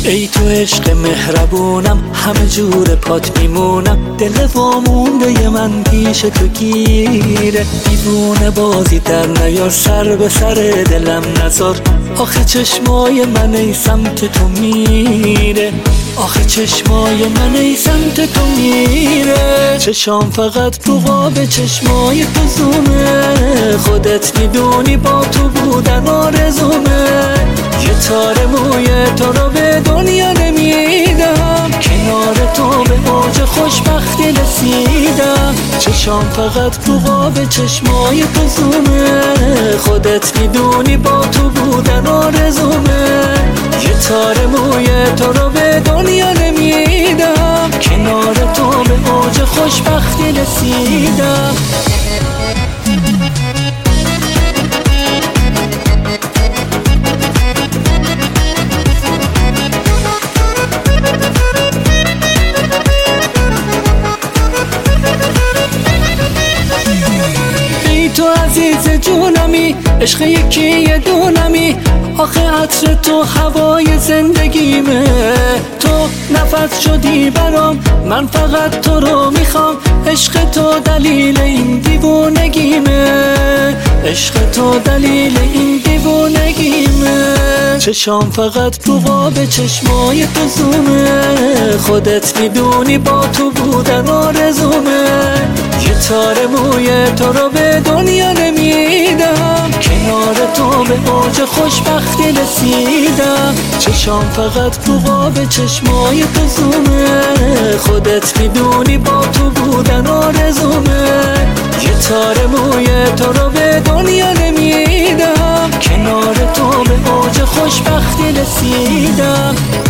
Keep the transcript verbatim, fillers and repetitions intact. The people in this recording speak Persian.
ای تو عشق مهربونم، همه جور پات میمونم. دل وامونده من پیش تو گیره، دیوونه بازی در نیار، سر به سر دلم نزار. آخه چشمای من ای سمت تو میره، آخه چشمای من ای سمت تو میره. چشام فقط رو قاب چشمای تو زومه، خودت میدونی با تو بودن آرزومه. یه تار موی تو رو به دنیا نمیدم، کنار تو به اوج خوشبختی رسیدم. چشام فقط رو قاب چشمای تو زومه، خودت میدونی با تو بودن آرزومه. یه تار موی تو رو به دنیا نمیدم، کنار تو به اوج خوشبختی رسیدم. تو عزیز جونمی، عشق یکی یه دونمی. آخه عطر تو هوای زندگیمه، تو نفس شدی برام، من فقط تو رو میخوام. عشق تو دلیل این دیوونگیمه، عشق تو دلیل این دیوونگیمه. چشام فقط رو قاب چشمای تو زومه، خودت میدونی با تو بودن آرزومه. یه تار موی تو رو به دنیا نمیدم، کنار تو به اوج خوشبختی رسیدم. چشام فقط رو قاب چشمای تو زومه، خودت میدونی با تو بودن آرزومه. یه تار موی تو رو به دنیا نمیدم، کنار تو به اوج خوشبختی رسیدم.